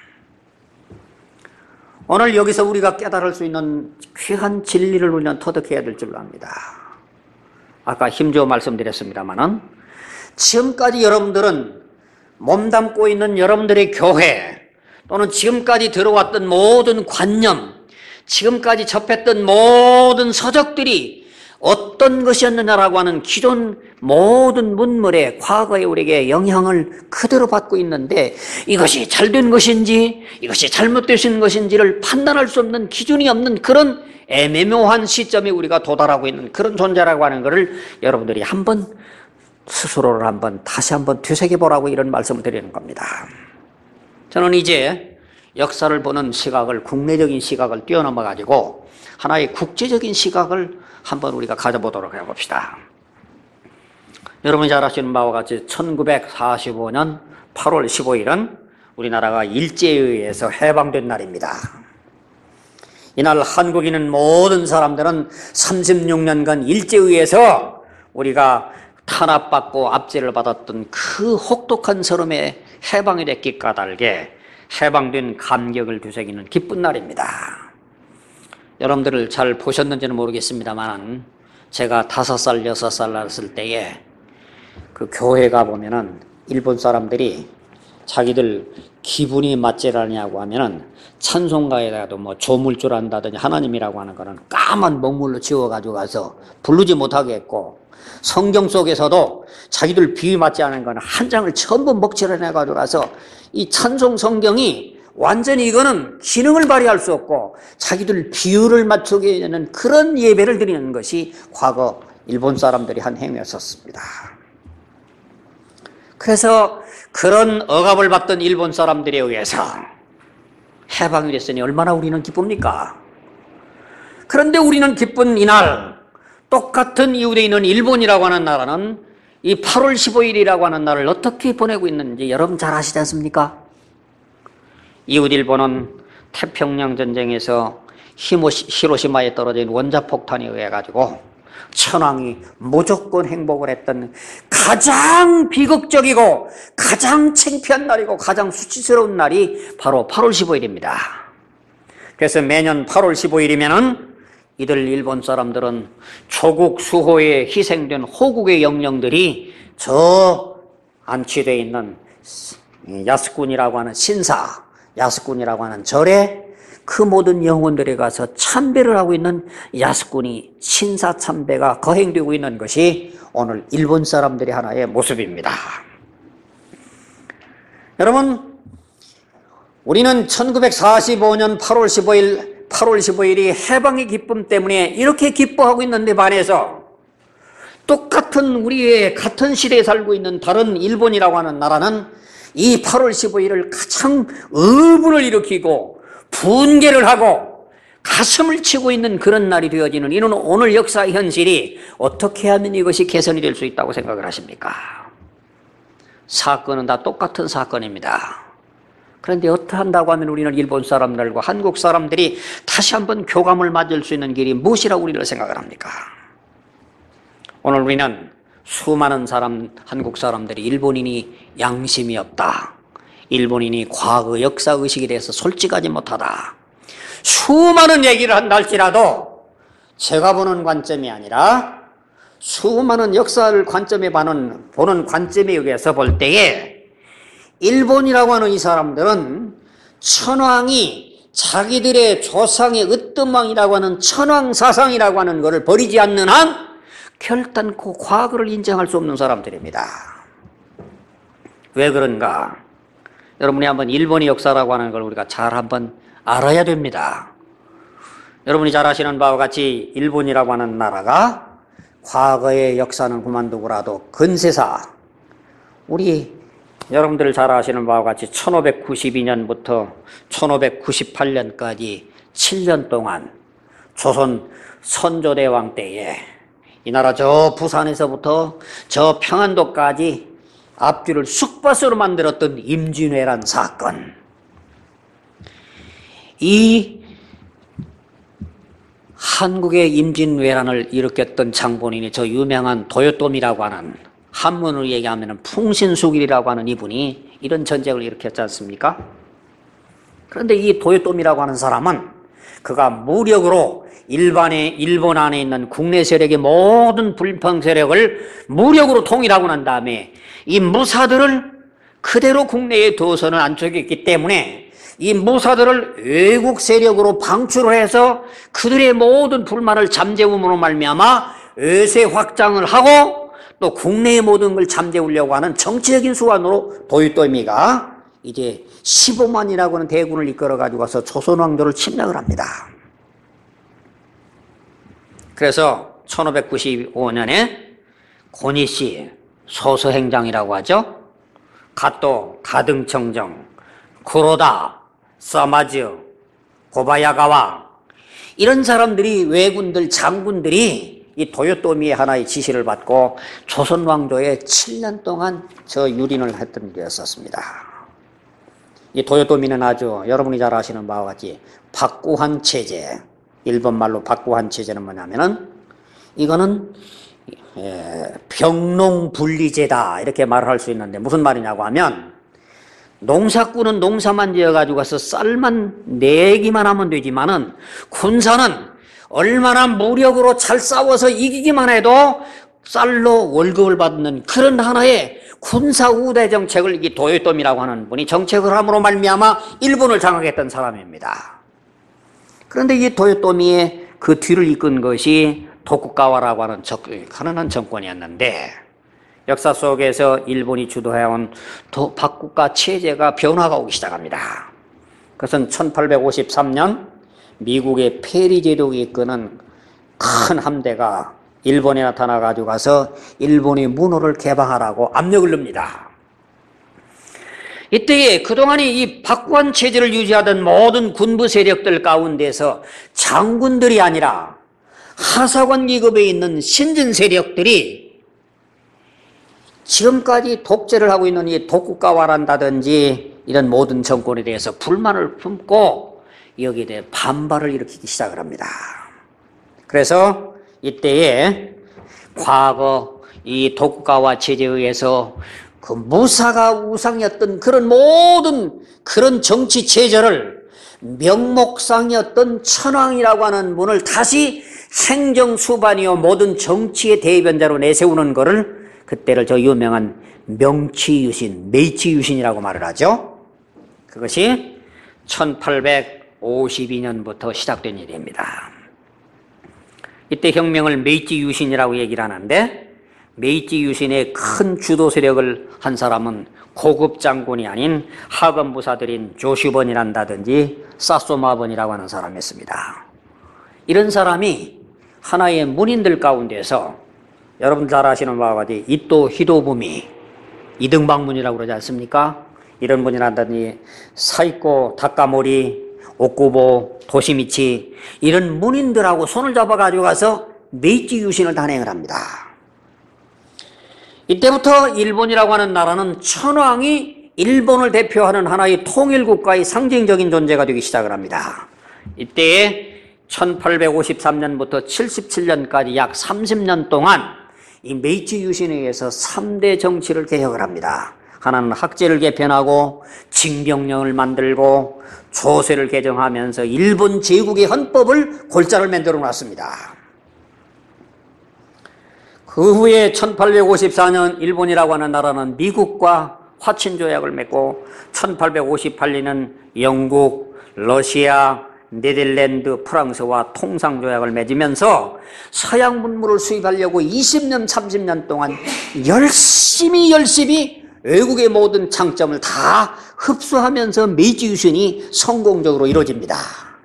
Speaker 1: 오늘 여기서 우리가 깨달을 수 있는 귀한 진리를 우리는 터득해야 될 줄 압니다. 아까 힘주어 말씀드렸습니다마는, 지금까지 여러분들은 몸담고 있는 여러분들의 교회, 또는 지금까지 들어왔던 모든 관념, 지금까지 접했던 모든 서적들이 어떤 것이었느냐라고 하는 기존 모든 문물에 과거에 우리에게 영향을 그대로 받고 있는데, 이것이 잘된 것인지 이것이 잘못되신 것인지를 판단할 수 없는, 기준이 없는 그런 애매모호한 시점에 우리가 도달하고 있는 그런 존재라고 하는 것을 여러분들이 한번 스스로를 한번 다시 한번 되새겨보라고 이런 말씀을 드리는 겁니다. 저는 이제 역사를 보는 시각을, 국내적인 시각을 뛰어넘어 가지고 하나의 국제적인 시각을 한번 우리가 가져보도록 해봅시다. 여러분이 잘 아시는 바와 같이 천구백사십오 년 팔월 십오일은 우리나라가 일제에 의해서 해방된 날입니다. 이날 한국인은 모든 사람들은 삼십육 년간 일제에 의해서 우리가 탄압받고 압제를 받았던 그 혹독한 서름에 해방이 됐기 까닭에 해방된 감격을 되새기는 기쁜 날입니다. 여러분들을 잘 보셨는지는 모르겠습니다만, 제가 다섯 살, 여섯 살 났을 때에 그 교회 가보면은 일본 사람들이 자기들 기분이 맞지라냐고 하면은 찬송가에다가도 뭐 조물줄 한다든지 하나님이라고 하는 거는 까만 먹물로 지워가지고 가서 부르지 못하게 했고, 성경 속에서도 자기들 비위 맞지 않은 거는 한 장을 전부 먹칠해내가지고 가서 이 찬송 성경이 완전히 이거는 기능을 발휘할 수 없고 자기들 비율을 맞추게 되는 그런 예배를 드리는 것이 과거 일본 사람들이 한 행위였었습니다. 그래서 그런 억압을 받던 일본 사람들에 의해서 해방이 됐으니 얼마나 우리는 기쁩니까? 그런데 우리는 기쁜 이날, 똑같은 이웃에 있는 일본이라고 하는 나라는 이 팔월 십오일이라고 하는 날을 어떻게 보내고 있는지 여러분 잘 아시지 않습니까? 이웃 일본은 태평양 전쟁에서 히로시마에 떨어진 원자폭탄에 의해 가지고 천황이 무조건 행복을 했던 가장 비극적이고 가장 창피한 날이고 가장 수치스러운 날이 바로 팔월 십오일입니다. 그래서 매년 팔월 십오일이면은 이들 일본 사람들은 조국 수호에 희생된 호국의 영령들이 저 안치되어 있는 야스군이라고 하는 신사, 야스군이라고 하는 절에 그 모든 영혼들에 가서 참배를 하고 있는 야스군이 신사 참배가 거행되고 있는 것이 오늘 일본 사람들의 하나의 모습입니다. 여러분, 우리는 천구백사십오년 팔월 십오일 팔월 십오일이 해방의 기쁨 때문에 이렇게 기뻐하고 있는데 반해서 똑같은 우리의 같은 시대에 살고 있는 다른 일본이라고 하는 나라는 이 팔월 십오일을 가장 의분을 일으키고 분개를 하고 가슴을 치고 있는 그런 날이 되어지는 이는 오늘 역사 현실이 어떻게 하면 이것이 개선이 될 수 있다고 생각을 하십니까? 사건은 다 똑같은 사건입니다. 그런데 어떻게 한다고 하면 우리는 일본 사람들과 한국 사람들이 다시 한번 교감을 맞을 수 있는 길이 무엇이라고 우리를 생각을 합니까? 오늘 우리는 수많은 사람, 한국 사람들이 일본인이 양심이 없다, 일본인이 과거 역사의식에 대해서 솔직하지 못하다, 수많은 얘기를 한다 할지라도 제가 보는 관점이 아니라 수많은 역사를 관점에 보는, 보는 관점에 의해서 볼 때에 일본이라고 하는 이 사람들은 천황이 자기들의 조상의 으뜸왕이라고 하는 천황 사상이라고 하는 것을 버리지 않는 한 결단코 과거를 인정할 수 없는 사람들입니다. 왜 그런가? 여러분이 한번 일본의 역사라고 하는 걸 우리가 잘 한번 알아야 됩니다. 여러분이 잘 아시는 바와 같이 일본이라고 하는 나라가 과거의 역사는 그만두고라도 근세사, 우리 여러분들 잘 아시는 바와 같이 천오백구십이년부터 천오백구십팔년까지 칠 년 동안 조선 선조대왕 때에 이 나라 저 부산에서부터 저 평안도까지 앞뒤를 쑥밭으로 만들었던 임진왜란 사건, 이 한국의 임진왜란을 일으켰던 장본인이 저 유명한 도요토미라고 하는, 한문으로 얘기하면 풍신수길이라고 하는 이분이 이런 전쟁을 일으켰지 않습니까? 그런데 이 도요토미라고 하는 사람은 그가 무력으로 일반의 일본 안에 있는 국내 세력의 모든 불평 세력을 무력으로 통일하고 난 다음에 이 무사들을 그대로 국내에 두어서는 안 되겠기 때문에 이 무사들을 외국 세력으로 방출을 해서 그들의 모든 불만을 잠재움으로 말미암아 외세 확장을 하고 또 국내의 모든 걸 잠재우려고 하는 정치적인 수완으로 도요토미가 이제 십오만이라고 하는 대군을 이끌어 가지고 와서 조선 왕조를 침략을 합니다. 그래서 천오백구십오년에 고니시 소서행장이라고 하죠. 가또 가등청정, 쿠로다, 사마즈, 고바야가와 이런 사람들이, 외군들, 장군들이 이 도요토미의 하나의 지시를 받고 조선 왕조에 칠 년 동안 저 유린을 했던 게였었습니다. 이 도요토미는 아주 여러분이 잘 아시는 바와 같이 박구한 체제, 일본 말로 박구한 체제는 뭐냐면은 이거는 병농분리제다 이렇게 말을 할 수 있는데 무슨 말이냐고 하면 농사꾼은 농사만 지어가지고 가서 쌀만 내기만 하면 되지만은 군사는 얼마나 무력으로 잘 싸워서 이기기만 해도 쌀로 월급을 받는 그런 하나의 군사 우대 정책을 이 도요토미라고 하는 분이 정책을 함으로 말미암아 일본을 장악했던 사람입니다. 그런데 이 도요토미의 그 뒤를 이끈 것이 도쿠가와라고 하는 가난한 정권이었는데 역사 속에서 일본이 주도해온 박국가 체제가 변화가 오기 시작합니다. 그것은 천팔백오십삼 년 미국의 페리 제독이 이끄는 큰 함대가 일본에 나타나 가지고 가서 일본의 문호를 개방하라고 압력을 넣습니다. 이때에 그동안에 이 박관 체제를 유지하던 모든 군부 세력들 가운데서 장군들이 아니라 하사관 기급에 있는 신진 세력들이 지금까지 독재를 하고 있는 이 도쿠가와란다든지 이런 모든 정권에 대해서 불만을 품고 여기에 대해 반발을 일으키기 시작을 합니다. 그래서 이때에 과거 이 도쿠가와 체제에 의해서 그 무사가 우상이었던 그런 모든 그런 정치 체제를 명목상이었던 천황이라고 하는 분을 다시 행정수반이요 모든 정치의 대변자로 내세우는 것을 그때를 저 유명한 명치유신, 메이치유신이라고 말을 하죠. 그것이 천팔백오십이 년부터 시작된 일입니다. 이때 혁명을 메이치유신이라고 얘기를 하는데 메이치 유신의 큰 주도 세력을 한 사람은 고급 장군이 아닌 하급 무사들인 조슈번이란다든지 사소마번이라고 하는 사람이었습니다. 이런 사람이 하나의 문인들 가운데서 여러분 잘 아시는 바와 같이 이토 히도부미, 이등방문이라고 그러지 않습니까? 이런 분이란다든지 사이코 다카모리, 오쿠보, 도시미치 이런 문인들하고 손을 잡아가지고 가서 메이치 유신을 단행을 합니다. 이때부터 일본이라고 하는 나라는 천황이 일본을 대표하는 하나의 통일국가의 상징적인 존재가 되기 시작을 합니다. 이때에 천팔백오십삼 년부터 칠십칠 년까지 약 삼십 년 동안 이 메이치 유신에 의해서 삼 대 정치를 개혁을 합니다. 하나는 학제를 개편하고 징병령을 만들고 조세를 개정하면서 일본 제국의 헌법을 골자를 만들어 놨습니다. 그 후에 천팔백오십사 년 일본이라고 하는 나라는 미국과 화친조약을 맺고 천팔백오십팔 년은 영국, 러시아, 네덜란드, 프랑스와 통상조약을 맺으면서 서양 문물을 수입하려고 이십 년, 삼십 년 동안 열심히 열심히 외국의 모든 장점을 다 흡수하면서 메이치 유신이 성공적으로 이루어집니다.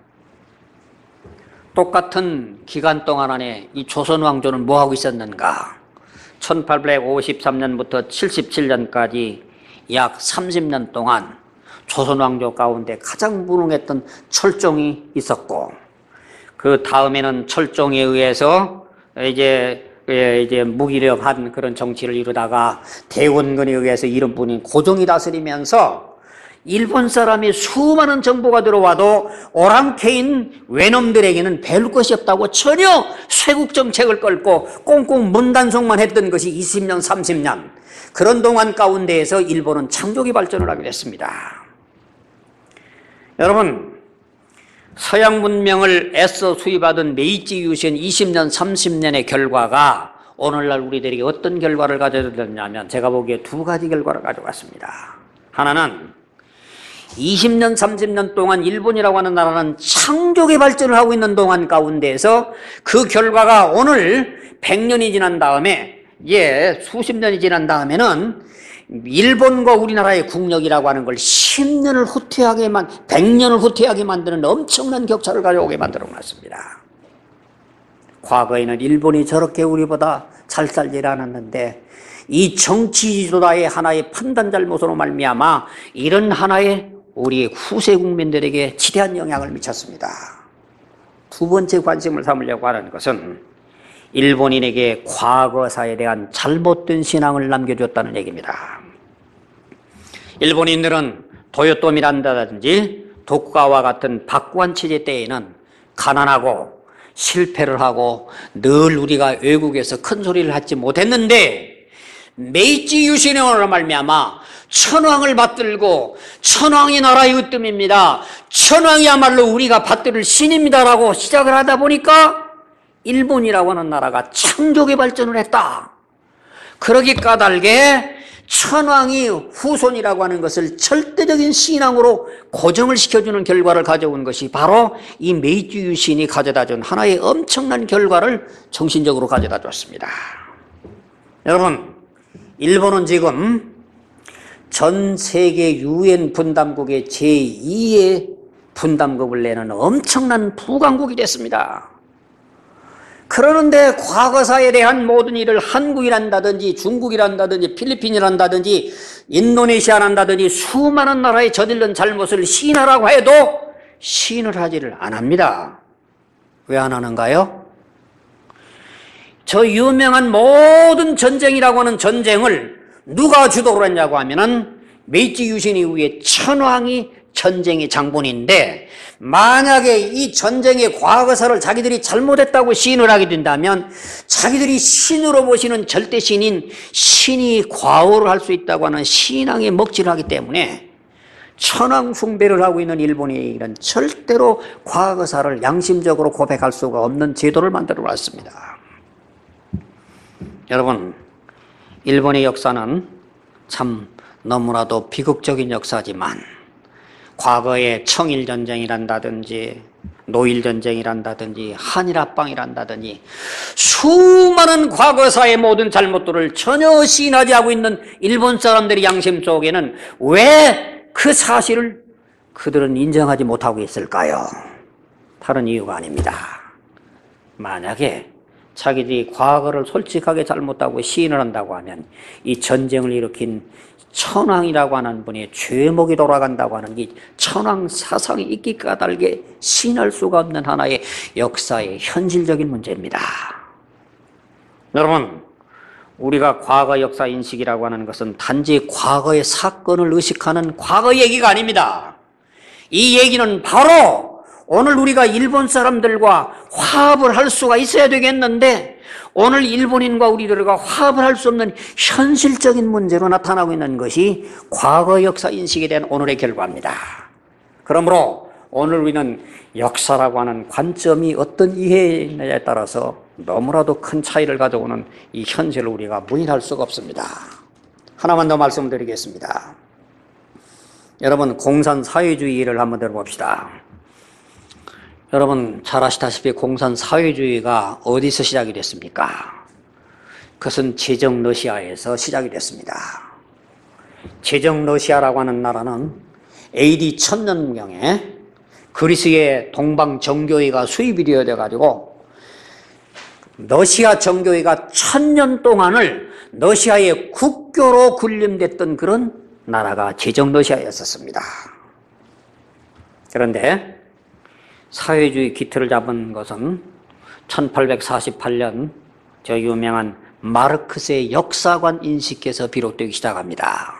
Speaker 1: 똑같은 기간 동안 안에 이 조선 왕조는 뭐하고 있었는가? 천팔백오십삼 년부터 칠십칠 년까지 약 삼십 년 동안 조선 왕조 가운데 가장 무능했던 철종이 있었고, 그 다음에는 철종에 의해서 이제 이제 무기력한 그런 정치를 이루다가 대원군에 의해서 이런 분인 고종이 다스리면서 일본 사람이 수많은 정보가 들어와도 오랑캐인 외놈들에게는 배울 것이 없다고 전혀 쇄국 정책을 끌고 꽁꽁 문단속만 했던 것이 이십 년, 삼십 년 그런 동안 가운데에서 일본은 창조기 발전을 하게 됐습니다. 여러분, 서양 문명을 애써 수입하던 메이치 유신 이십 년, 삼십 년의 결과가 오늘날 우리들에게 어떤 결과를 가져다줬냐면 제가 보기에 두 가지 결과를 가져갔습니다. 하나는 이십 년, 삼십 년 동안 일본이라고 하는 나라는 창조의 발전을 하고 있는 동안 가운데에서 그 결과가 오늘 백 년이 지난 다음에, 예, 수십 년이 지난 다음에는 일본과 우리나라의 국력이라고 하는 걸 십 년을 후퇴하게만, 백 년을 후퇴하게 만드는 엄청난 격차를 가져오게 만들어 놨습니다. 과거에는 일본이 저렇게 우리보다 잘 살지 않았는데 이 정치 지도자의 하나의 판단 잘못으로 말미암아 이런 하나의 우리 후세 국민들에게 지대한 영향을 미쳤습니다. 두 번째 관심을 삼으려고 하는 것은 일본인에게 과거사에 대한 잘못된 신앙을 남겨줬다는 얘기입니다. 일본인들은 도요토미란다든지 도쿠가와 같은 박관 체제 때에는 가난하고 실패를 하고 늘 우리가 외국에서 큰 소리를 하지 못했는데 메이치 유신으로 말미암아 천황을 받들고 천황이 나라의 으뜸입니다. 천황이야말로 우리가 받들을 신입니다라고 시작을 하다 보니까 일본이라고 하는 나라가 창조의 발전을 했다. 그러기 까닭에 천황이 후손이라고 하는 것을 절대적인 신앙으로 고정을 시켜주는 결과를 가져온 것이 바로 이 메이치 유신이 가져다준 하나의 엄청난 결과를 정신적으로 가져다 줬습니다. 여러분, 일본은 지금 전 세계 유엔 분담국의 제이의 분담금을 내는 엄청난 부강국이 됐습니다. 그러는데 과거사에 대한 모든 일을 한국이란다든지 중국이란다든지 필리핀이란다든지 인도네시아란다든지 수많은 나라에 저지른 잘못을 시인하라고 해도 시인을 하지를 않습니다. 왜 안 하는가요? 저 유명한 모든 전쟁이라고 하는 전쟁을 누가 주도를 했냐고 하면은 메이지 유신 이후에 천황이 전쟁의 장본인데, 만약에 이 전쟁의 과거사를 자기들이 잘못했다고 시인을 하게 된다면 자기들이 신으로 보시는 절대 신인 신이 과오를 할 수 있다고 하는 신앙에 먹칠을 하기 때문에 천황 숭배를 하고 있는 일본이 이런 절대로 과거사를 양심적으로 고백할 수가 없는 제도를 만들어 놨습니다. 여러분, 일본의 역사는 참 너무나도 비극적인 역사지만 과거의 청일전쟁이란다든지 노일전쟁이란다든지 한일합방이란다든지 수많은 과거사의 모든 잘못들을 전혀 시인하지 하고 있는 일본 사람들의 양심 속에는 왜 그 사실을 그들은 인정하지 못하고 있을까요? 다른 이유가 아닙니다. 만약에 자기들이 과거를 솔직하게 잘못하고 시인을 한다고 하면 이 전쟁을 일으킨 천황이라고 하는 분의 죄목이 돌아간다고 하는 이 천황 사상이 있기 까닭에 시인할 수가 없는 하나의 역사의 현실적인 문제입니다. 여러분, 우리가 과거 역사 인식이라고 하는 것은 단지 과거의 사건을 의식하는 과거 얘기가 아닙니다. 이 얘기는 바로 오늘 우리가 일본 사람들과 화합을 할 수가 있어야 되겠는데 오늘 일본인과 우리들과 화합을 할 수 없는 현실적인 문제로 나타나고 있는 것이 과거 역사 인식에 대한 오늘의 결과입니다. 그러므로 오늘 우리는 역사라고 하는 관점이 어떤 이해에 따라서 너무나도 큰 차이를 가져오는 이 현실을 우리가 부인할 수가 없습니다. 하나만 더 말씀드리겠습니다. 여러분, 공산 사회주의를 한번 들어봅시다. 여러분 잘 아시다시피 공산 사회주의가 어디서 시작이 됐습니까? 그것은 제정 러시아에서 시작이 됐습니다. 제정 러시아라고 하는 나라는 에이디 천년경에 그리스의 동방 정교회가 수입이 되어 가지고 러시아 정교회가 천년 동안을 러시아의 국교로 군림됐던 그런 나라가 제정 러시아였었습니다. 그런데 사회주의 기틀을 잡은 것은 천팔백사십팔 년 저 유명한 마르크스의 역사관 인식에서 비롯되기 시작합니다.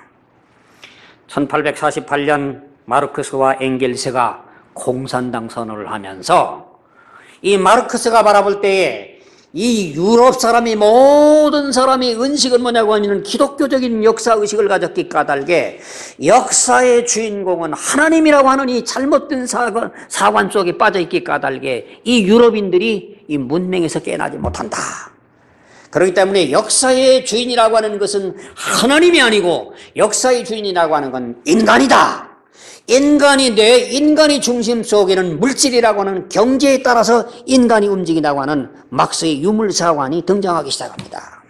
Speaker 1: 천팔백사십팔 년 마르크스와 엥겔스가 공산당 선언을 하면서 이 마르크스가 바라볼 때에 이 유럽 사람이 모든 사람이 은식은 뭐냐고 하면 기독교적인 역사의식을 가졌기 까닭에 역사의 주인공은 하나님이라고 하는 이 잘못된 사관, 사관 속에 빠져있기 까닭에 이 유럽인들이 이 문명에서 깨어나지 못한다. 그렇기 때문에 역사의 주인이라고 하는 것은 하나님이 아니고 역사의 주인이라고 하는 건 인간이다. 인간이 내 인간의 중심 속에는 물질이라고 하는 경제에 따라서 인간이 움직인다고 하는 막스의 유물사관이 등장하기 시작합니다.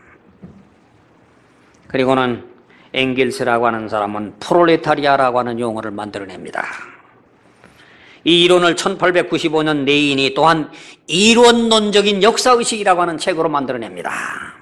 Speaker 1: 그리고는 엥겔스라고 하는 사람은 프롤레타리아라고 하는 용어를 만들어냅니다. 이 이론을 천팔백구십오 년 레닌이 또한 이론론적인 역사의식이라고 하는 책으로 만들어냅니다.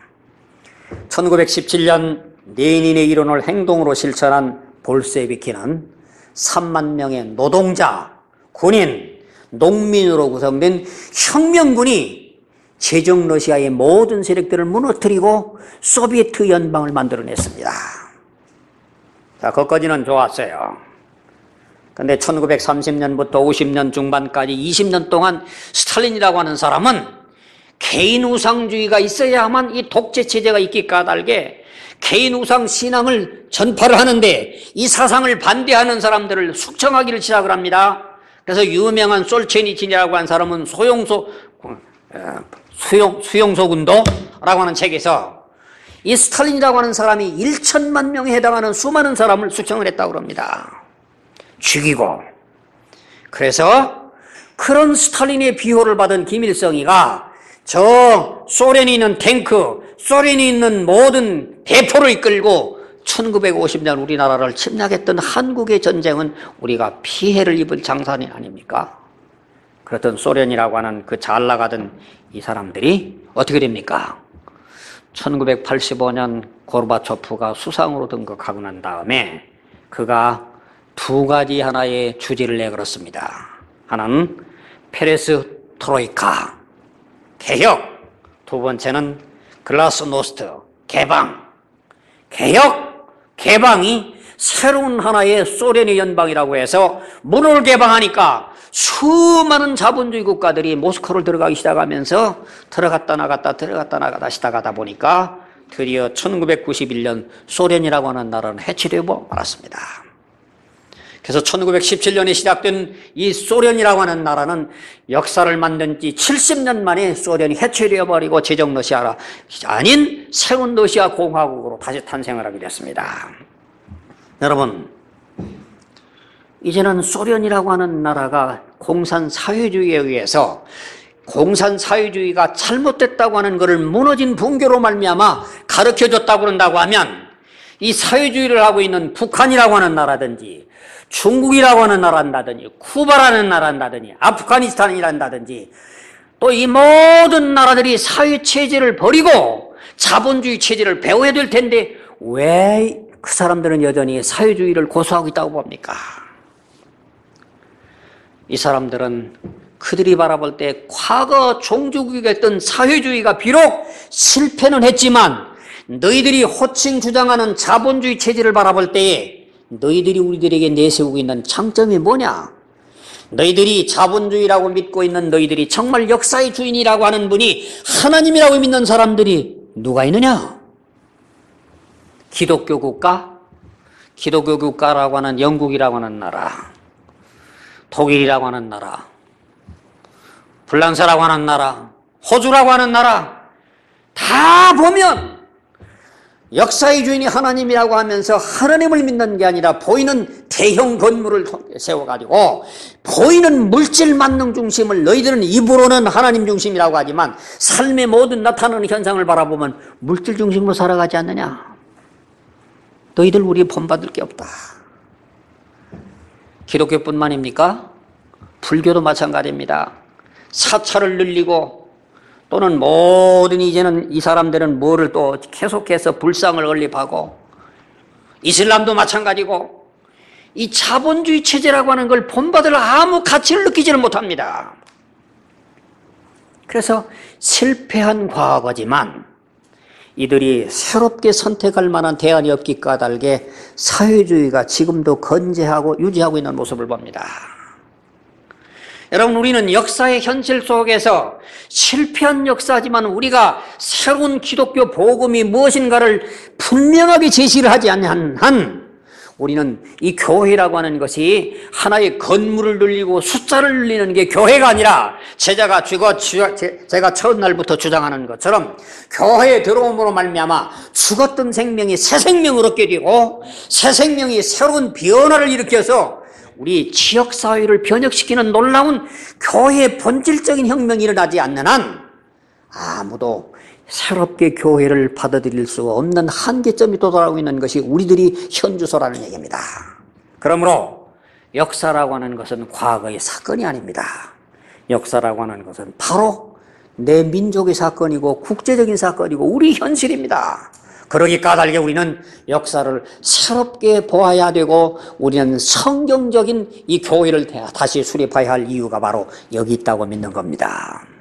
Speaker 1: 천구백십칠 년 레닌의 이론을 행동으로 실천한 볼셰비키는 삼만 명의 노동자, 군인, 농민으로 구성된 혁명군이 제정 러시아의 모든 세력들을 무너뜨리고 소비에트 연방을 만들어냈습니다. 자, 거기까지는 좋았어요. 근데 천구백삼십 년부터 오십 년 중반까지 이십 년 동안 스탈린이라고 하는 사람은 개인 우상주의가 있어야만 이 독재 체제가 있기 까닭에 개인 우상 신앙을 전파를 하는데 이 사상을 반대하는 사람들을 숙청하기를 시작을 합니다. 그래서 유명한 솔체니친이라고 하는 사람은 소용소, 수용, 수용소군도라고 하는 책에서 이 스탈린이라고 하는 사람이 천만 명에 해당하는 수많은 사람을 숙청을 했다고 합니다. 죽이고. 그래서 그런 스탈린의 비호를 받은 김일성이가 저 소련이 있는 탱크, 소련이 있는 모든 대포를 이끌고 천구백오십 년 우리나라를 침략했던 한국의 전쟁은 우리가 피해를 입은 장산이 아닙니까? 그렇던 소련이라고 하는 그 잘 나가던 이 사람들이 어떻게 됩니까? 천구백팔십오 년 고르바초프가 수상으로 등극하고 난 다음에 그가 두 가지 하나의 주제를 내걸었습니다. 하나는 페레스트로이카, 개혁. 두 번째는 글라스노스트, 개방. 개혁, 개방이 새로운 하나의 소련의 연방이라고 해서 문을 개방하니까 수많은 자본주의 국가들이 모스크바를 들어가기 시작하면서 들어갔다 나갔다 들어갔다 나갔다 시작하다 보니까 드디어 천구백구십일 년 소련이라고 하는 나라는 해체되고 말았습니다. 그래서 천구백십칠 년에 시작된 이 소련이라고 하는 나라는 역사를 만든 지 칠십 년 만에 소련이 해체되어 버리고 제정 러시아가 아닌 새로운 러시아 공화국으로 다시 탄생을 하게 됐습니다. 여러분, 이제는 소련이라고 하는 나라가 공산사회주의에 의해서 공산사회주의가 잘못됐다고 하는 것을 무너진 붕괴로 말미암아 가르쳐줬다고 그런다고 하면 이 사회주의를 하고 있는 북한이라고 하는 나라든지 중국이라고 하는 나라라든지 쿠바라는 나라라든지 아프가니스탄이란다든지 또 이 모든 나라들이 사회체제를 버리고 자본주의 체제를 배워야 될 텐데 왜 그 사람들은 여전히 사회주의를 고수하고 있다고 봅니까? 이 사람들은 그들이 바라볼 때 과거 종주국이 했던 사회주의가 비록 실패는 했지만 너희들이 호칭 주장하는 자본주의 체제를 바라볼 때에 너희들이 우리들에게 내세우고 있는 장점이 뭐냐? 너희들이 자본주의라고 믿고 있는 너희들이 정말 역사의 주인이라고 하는 분이 하나님이라고 믿는 사람들이 누가 있느냐? 기독교 국가? 기독교 국가라고 하는 영국이라고 하는 나라, 독일이라고 하는 나라, 불란서라고 하는 나라, 호주라고 하는 나라 다 보면 역사의 주인이 하나님이라고 하면서 하나님을 믿는 게 아니라 보이는 대형 건물을 세워가지고 보이는 물질 만능 중심을 너희들은 입으로는 하나님 중심이라고 하지만 삶의 모든 나타나는 현상을 바라보면 물질 중심으로 살아가지 않느냐? 너희들 우리 본받을 게 없다. 기독교뿐만입니까? 불교도 마찬가지입니다. 사찰을 늘리고 또는 모든 이제는 이 사람들은 뭐를 또 계속해서 불상을 건립하고 이슬람도 마찬가지고 이 자본주의 체제라고 하는 걸 본받을 아무 가치를 느끼지를 못합니다. 그래서 실패한 과거지만 이들이 새롭게 선택할 만한 대안이 없기 까닭에 사회주의가 지금도 건재하고 유지하고 있는 모습을 봅니다. 여러분, 우리는 역사의 현실 속에서 실패한 역사지만 우리가 새로운 기독교 복음이 무엇인가를 분명하게 제시를 하지 않는 한 우리는 이 교회라고 하는 것이 하나의 건물을 늘리고 숫자를 늘리는 게 교회가 아니라 제자가 제가, 제가 첫날부터 주장하는 것처럼 교회에 들어옴으로 말미암아 죽었던 생명이 새 생명을 얻게 되고 새 생명이 새로운 변화를 일으켜서 우리 지역사회를 변혁시키는 놀라운 교회의 본질적인 혁명이 일어나지 않는 한 아무도 새롭게 교회를 받아들일 수가 없는 한계점이 도달하고 있는 것이 우리들이 현주소라는 얘기입니다. 그러므로 역사라고 하는 것은 과거의 사건이 아닙니다. 역사라고 하는 것은 바로 내 민족의 사건이고 국제적인 사건이고 우리 현실입니다. 그러기 까닭에 우리는 역사를 새롭게 보아야 되고 우리는 성경적인 이 교회를 다시 수립해야 할 이유가 바로 여기 있다고 믿는 겁니다.